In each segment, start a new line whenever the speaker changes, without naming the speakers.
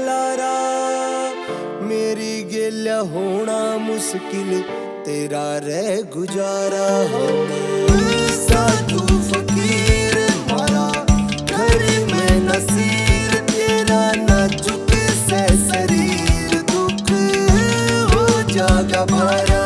Lara, मेरी गेल्या होना मुश्किल तेरा रह गुजारा। साधु फकीर मारा घर में नसीर, तेरा नाजुक से शरीर दुख हो जागा भारा।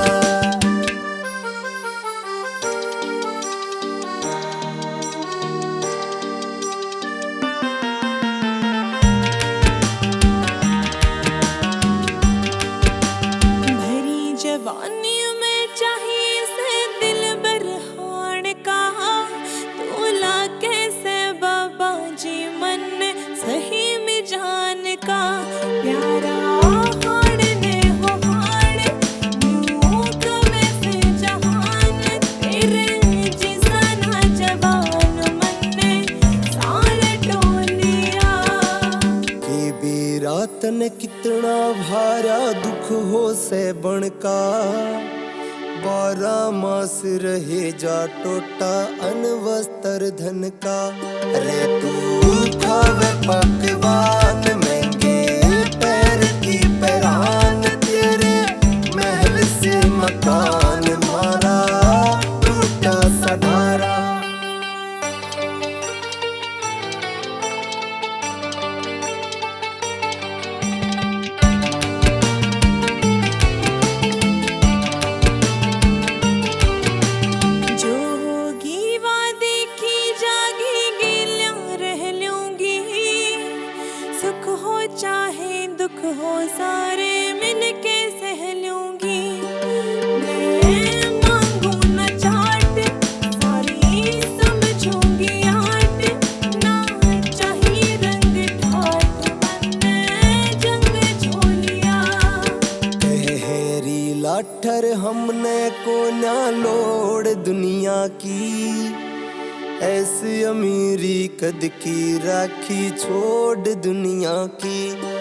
जवानी में चाहिए से दिल बरहान का, तोला कैसे बाबा जी मन सही में जान का। प्यारा हाड़ ने हो हाड़ यूं कवे से जहान, तेरे जिसा ना जवान मन ने सारे टोलिया।
के भी रात ने कितना भारा दुख हो से बनका, 12 मास रहे जा टोटा अनवस्त्र धन का। अरे तू खावे पकवान महंगे पैर की पैरान, तेरे महल से मकान मारा टूटा सधारा।
चाहे दुख हो सारे मिल के सह लूंगी। मैं मांगू न चाट सारी समझूंगी आट, ना चाहिए रंग ठाट मन जंग झोलिया।
गहरी लाठर हमने को ना लोड़ दुनिया की, ऐसी अमीरी कद की राखी छोड़ दुनिया की।